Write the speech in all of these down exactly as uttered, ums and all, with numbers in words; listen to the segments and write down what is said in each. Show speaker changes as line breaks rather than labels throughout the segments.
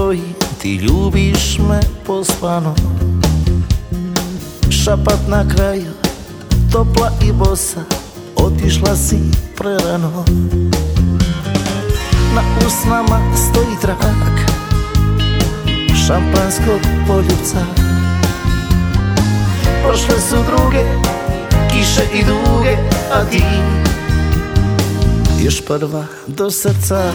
stoji, ti ljubiš me pospano. Šapat na kraju, topla i bosa, otišla si prerano. Na usnama stoji trak šampanskog poljupca. Prošle su druge kiše i duge, a ti još prva do srca.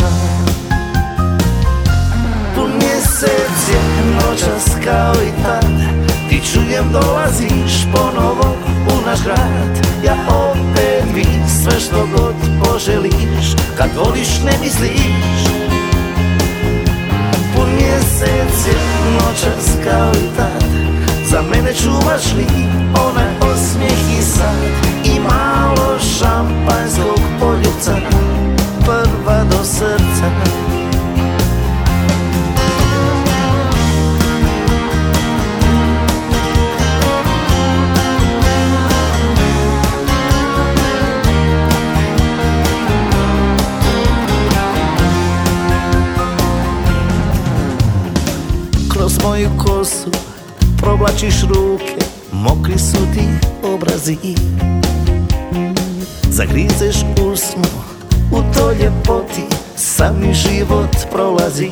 Pun mjesec je noćas kao i tad, ti čujem dolaziš ponovo u naš grad. Ja opet bi sve što god poželiš, kad voliš ne misliš. Pun mjesec je noćas kao i tad, za mene čuvaš li onaj osmijeh i sad i malo šampanjskog poljupca, prva do srca. Kroz moju kosu provlačiš ruke, mokri su ti obrazi. Zagrizeš usnu, u toj ljepoti sami život prolazi.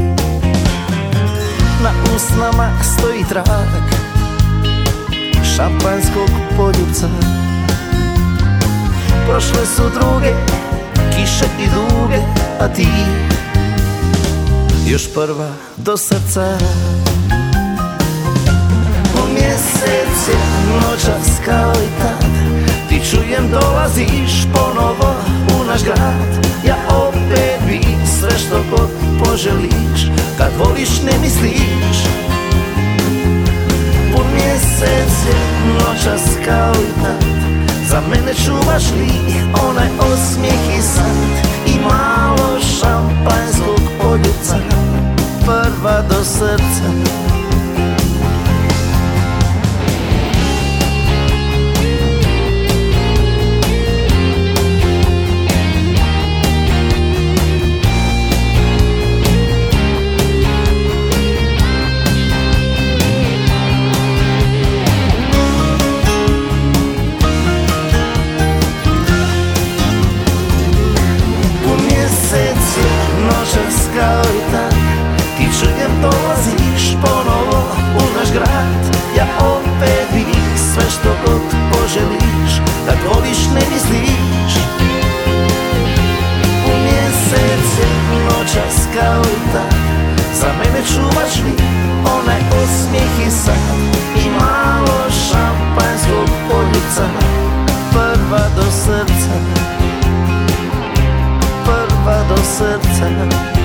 Na usnama stoji trak šampanjskog poljupca. Prošle su druge kiše i duge, a ti još prva do srca. Pun mjesec je noćas kao i tad, ti čujem dolaziš ponovo u naš grad. Ja opet bi sve što god poželiš, kad voliš ne misliš. Pun mjesec je noćas kao i tad, za mene čuvaš li onaj osmijeh i sad i malo šampanjskog poljupca, prva do srca. Noćas kao i tad, ti čujem dolaziš ponovo u naš grad. Ja opet bi sve što god poželiš, kad voliš ne misliš. U mjesec je noćas kao i tad, za mene čuvaš li onaj osmijeh i sad i malo šampanjskog poljupca, prva do srca, prva do srca.